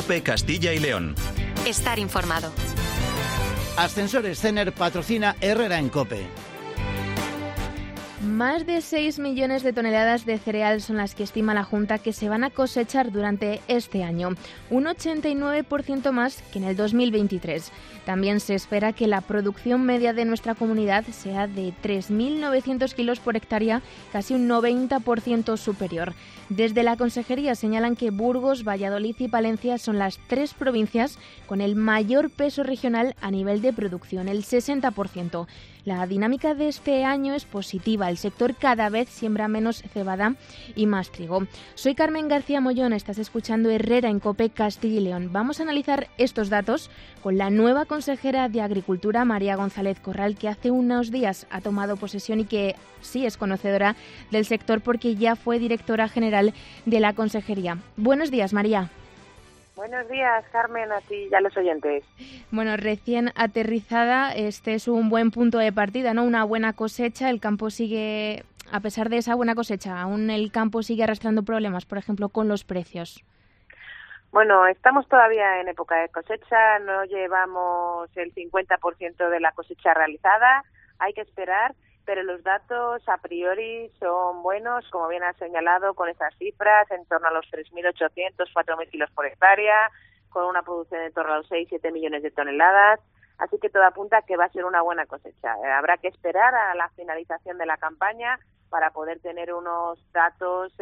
COPE Castilla y León. Estar informado. Ascensores Cener patrocina Herrera en COPE. Más de 6 millones de toneladas de cereal son las que estima la Junta que se van a cosechar durante este año, un 89% más que en el 2023. También se espera que la producción media de nuestra comunidad sea de 3.900 kilos por hectárea, casi un 90% superior. Desde la Consejería señalan que Burgos, Valladolid y Palencia son las 3 provincias con el mayor peso regional a nivel de producción, el 60%. La dinámica de este año es positiva. El sector cada vez siembra menos cebada y más trigo. Soy Carmen García Mollón, estás escuchando Herrera en COPE Castilla y León. Vamos a analizar estos datos con la nueva consejera de Agricultura, María González Corral, que hace unos días ha tomado posesión y que sí es conocedora del sector porque ya fue directora general de la Consejería. Buenos días, María. Buenos días, Carmen, a ti y a los oyentes. Bueno, recién aterrizada, este es un buen punto de partida, ¿no? Una buena cosecha, el campo sigue, a pesar de esa buena cosecha, aún el campo sigue arrastrando problemas, por ejemplo, con los precios. Bueno, estamos todavía en época de cosecha, no llevamos el 50% de la cosecha realizada, hay que esperar, pero los datos a priori son buenos, como bien has señalado, con esas cifras, en torno a los 3.800, 4.000 kilos por hectárea, con una producción en torno a los 6-7 millones de toneladas, así que todo apunta a que va a ser una buena cosecha. Habrá que esperar a la finalización de la campaña para poder tener unos datos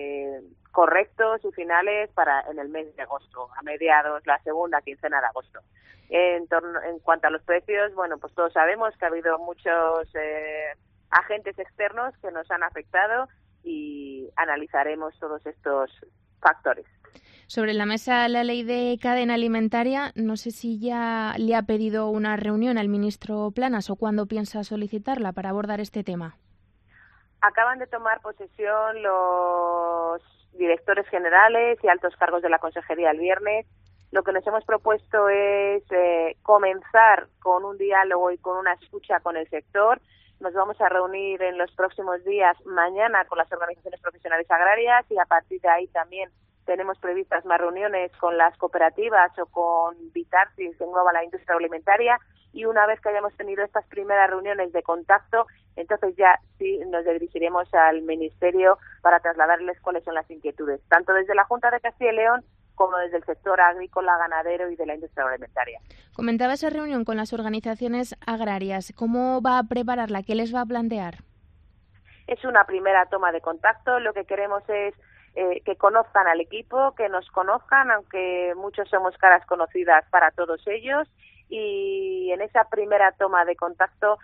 correctos y finales en el mes de agosto, a mediados, la segunda quincena de agosto. En cuanto a los precios, bueno, pues todos sabemos que ha habido muchos agentes externos que nos han afectado y analizaremos todos estos factores. Sobre la mesa la ley de cadena alimentaria, no sé si ya le ha pedido una reunión al ministro Planas o cuándo piensa solicitarla para abordar este tema. Acaban de tomar posesión los directores generales y altos cargos de la Consejería el viernes. Lo que nos hemos propuesto es comenzar con un diálogo y con una escucha con el sector. Nos vamos a reunir en los próximos días, mañana, con las organizaciones profesionales agrarias y a partir de ahí también tenemos previstas más reuniones con las cooperativas o con Vitarsis, que engloba la industria alimentaria, y una vez que hayamos tenido estas primeras reuniones de contacto, entonces ya sí nos dirigiremos al Ministerio para trasladarles cuáles son las inquietudes, tanto desde la Junta de Castilla y León como desde el sector agrícola, ganadero y de la industria agroalimentaria. Comentaba esa reunión con las organizaciones agrarias. ¿Cómo va a prepararla? ¿Qué les va a plantear? Es una primera toma de contacto. Lo que queremos es que conozcan al equipo, que nos conozcan, aunque muchos somos caras conocidas para todos ellos, y en esa primera toma de contacto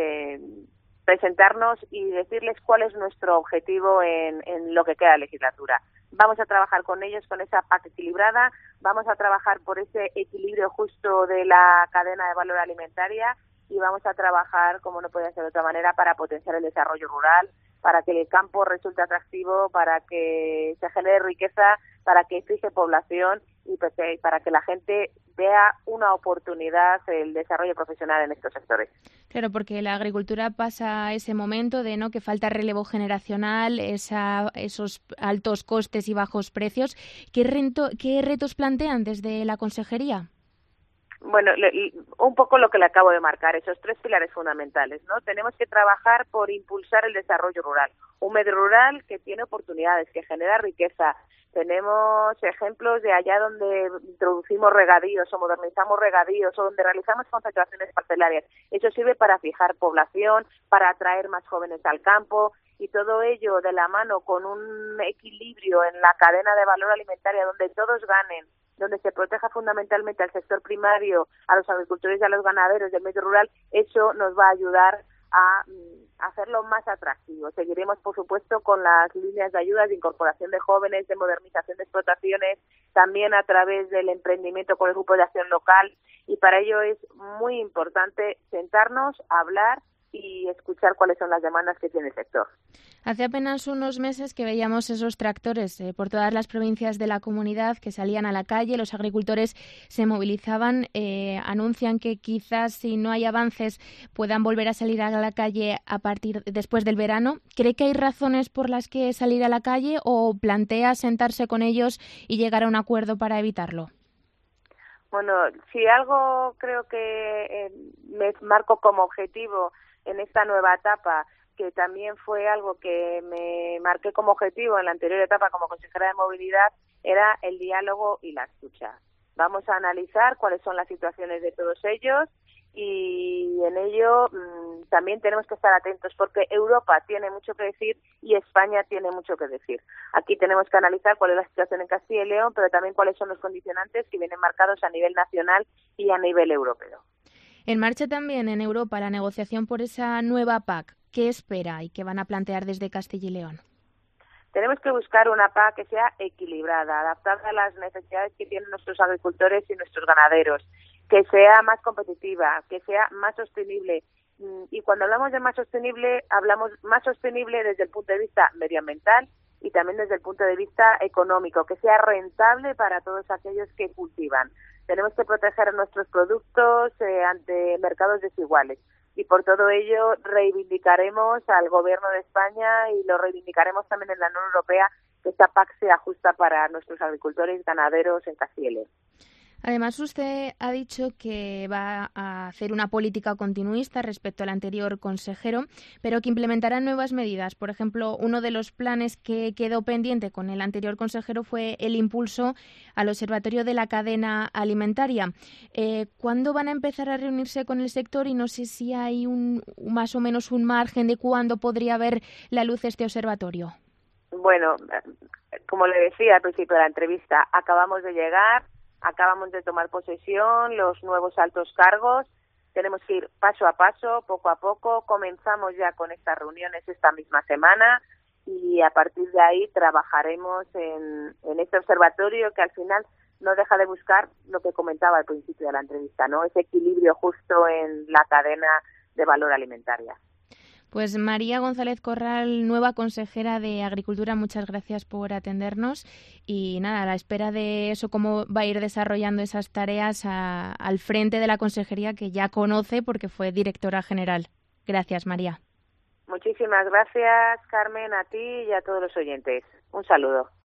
presentarnos y decirles cuál es nuestro objetivo en lo que queda de legislatura. Vamos a trabajar con ellos con esa PAC equilibrada, vamos a trabajar por ese equilibrio justo de la cadena de valor alimentaria y vamos a trabajar, como no puede ser de otra manera, para potenciar el desarrollo rural, para que el campo resulte atractivo, para que se genere riqueza, para que fije población y para que la gente vea una oportunidad el desarrollo profesional en estos sectores. Claro, porque la agricultura pasa ese momento de que falta relevo generacional, esos altos costes y bajos precios. ¿Qué retos plantean desde la Consejería? Bueno, un poco lo que le acabo de marcar, esos 3 pilares fundamentales, ¿no? Tenemos que trabajar por impulsar el desarrollo rural, un medio rural que tiene oportunidades, que genera riqueza. Tenemos ejemplos de allá donde introducimos regadíos o modernizamos regadíos o donde realizamos concentraciones parcelarias. Eso sirve para fijar población, para atraer más jóvenes al campo y todo ello de la mano con un equilibrio en la cadena de valor alimentaria donde todos ganen, donde se proteja fundamentalmente al sector primario, a los agricultores y a los ganaderos del medio rural, eso nos va a ayudar a hacerlo más atractivo. Seguiremos, por supuesto, con las líneas de ayudas de incorporación de jóvenes, de modernización de explotaciones, también a través del emprendimiento con el Grupo de Acción Local, y para ello es muy importante sentarnos, hablar y escuchar cuáles son las demandas que tiene el sector. Hace apenas unos meses que veíamos esos tractores por todas las provincias de la comunidad que salían a la calle, los agricultores se movilizaban, anuncian que quizás si no hay avances puedan volver a salir a la calle después del verano. ¿Cree que hay razones por las que salir a la calle o plantea sentarse con ellos y llegar a un acuerdo para evitarlo? Bueno, si algo creo que me marco como objetivo en esta nueva etapa, que también fue algo que me marqué como objetivo en la anterior etapa como consejera de movilidad, era el diálogo y la escucha. Vamos a analizar cuáles son las situaciones de todos ellos y en ello también tenemos que estar atentos porque Europa tiene mucho que decir y España tiene mucho que decir. Aquí tenemos que analizar cuál es la situación en Castilla y León, pero también cuáles son los condicionantes que vienen marcados a nivel nacional y a nivel europeo. En marcha también en Europa la negociación por esa nueva PAC. ¿Qué espera y qué van a plantear desde Castilla y León? Tenemos que buscar una PAC que sea equilibrada, adaptada a las necesidades que tienen nuestros agricultores y nuestros ganaderos, que sea más competitiva, que sea más sostenible. Y cuando hablamos de más sostenible, hablamos más sostenible desde el punto de vista medioambiental y también desde el punto de vista económico, que sea rentable para todos aquellos que cultivan. Tenemos que proteger nuestros productos ante mercados desiguales. Y por todo ello reivindicaremos al Gobierno de España y lo reivindicaremos también en la Unión Europea que esta PAC sea justa para nuestros agricultores y ganaderos en Castilla y León. Además, usted ha dicho que va a hacer una política continuista respecto al anterior consejero, pero que implementará nuevas medidas. Por ejemplo, uno de los planes que quedó pendiente con el anterior consejero fue el impulso al Observatorio de la Cadena Alimentaria. ¿Cuándo van a empezar a reunirse con el sector? Y no sé si hay más o menos un margen de cuándo podría ver la luz este observatorio. Bueno, como le decía al principio de la entrevista, acabamos de llegar. Acabamos de tomar posesión, los nuevos altos cargos, tenemos que ir paso a paso, poco a poco, comenzamos ya con estas reuniones esta misma semana y a partir de ahí trabajaremos en este observatorio que al final no deja de buscar lo que comentaba al principio de la entrevista, ¿no? Ese equilibrio justo en la cadena de valor alimentaria. Pues María González Corral, nueva consejera de Agricultura, muchas gracias por atendernos y nada, a la espera de eso, cómo va a ir desarrollando esas tareas al frente de la consejería que ya conoce porque fue directora general. Gracias, María. Muchísimas gracias, Carmen, a ti y a todos los oyentes. Un saludo.